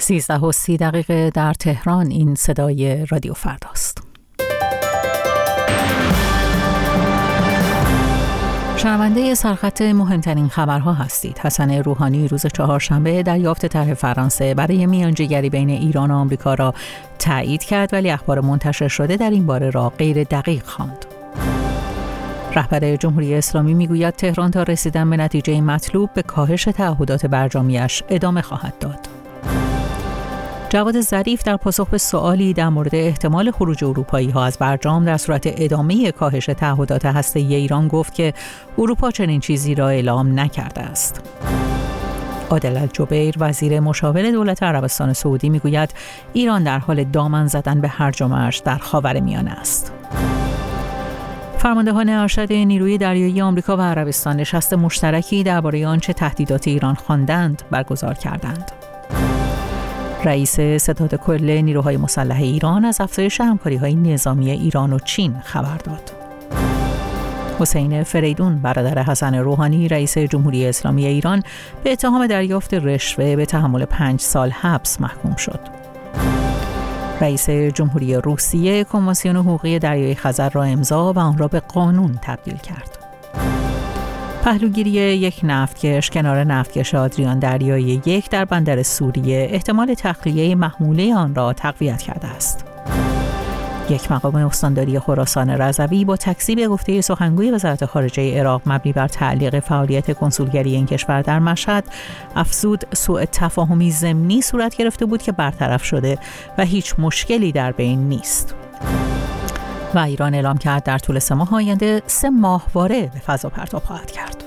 13:30 در تهران. این صدای رادیو فرداست. شنونده سرخط مهمترین خبرها هستید. حسن روحانی روز چهارشنبه دریافت طرح فرانسه برای میانجیگری بین ایران و آمریکا را تایید کرد، ولی اخبار منتشر شده در این باره را غیر دقیق خواند. رهبر جمهوری اسلامی میگوید تهران تا رسیدن به نتیجه مطلوب به کاهش تعهدات برجامیش ادامه خواهد داد. جواد ظریف در پاسخ به سوالی در مورد احتمال خروج اروپایی‌ها از برجام در صورت ادامه کاهش تعهدات هسته‌ای ایران گفت که اروپا چنین چیزی را اعلام نکرده است. عادل الجبیر وزیر مشاور دولت عربستان سعودی میگوید ایران در حال دامن زدن به هرج و مرج در خاورمیانه است. فرماندهان ارشد نیروی دریایی آمریکا و عربستان نشست مشترکی درباره آنچه تهدیدات ایران خواندند برگزار کردند. رئیس ستاد کل نیروهای مسلح ایران از افزایش همکاری‌های نظامی ایران و چین خبر داد. حسین فریدون برادر حسن روحانی رئیس جمهوری اسلامی ایران به اتهام دریافت رشوه به تحمل 5 سال حبس محکوم شد. رئیس جمهوری روسیه کنوانسیون حقوقی دریای خزر را امضا و آن را به قانون تبدیل کرد. پهلوگیری یک نفتکش کنار نفتکش آدریان دریایی 1 در بندر سوریه احتمال تخلیه محموله آن را تقویت کرده است. یک مقام استانداری خراسان رضوی با تکذیب گفته سخنگوی وزارت خارجه عراق مبنی بر تعلیق فعالیت کنسولگری این کشور در مشهد افزود سوء تفاهمی ضمنی صورت گرفته بود که برطرف شده و هیچ مشکلی در بین نیست. و ایران اعلام کرد در طول 3 ماه آینده 3 ماهواره به فضا پرتاب خواهد کرد.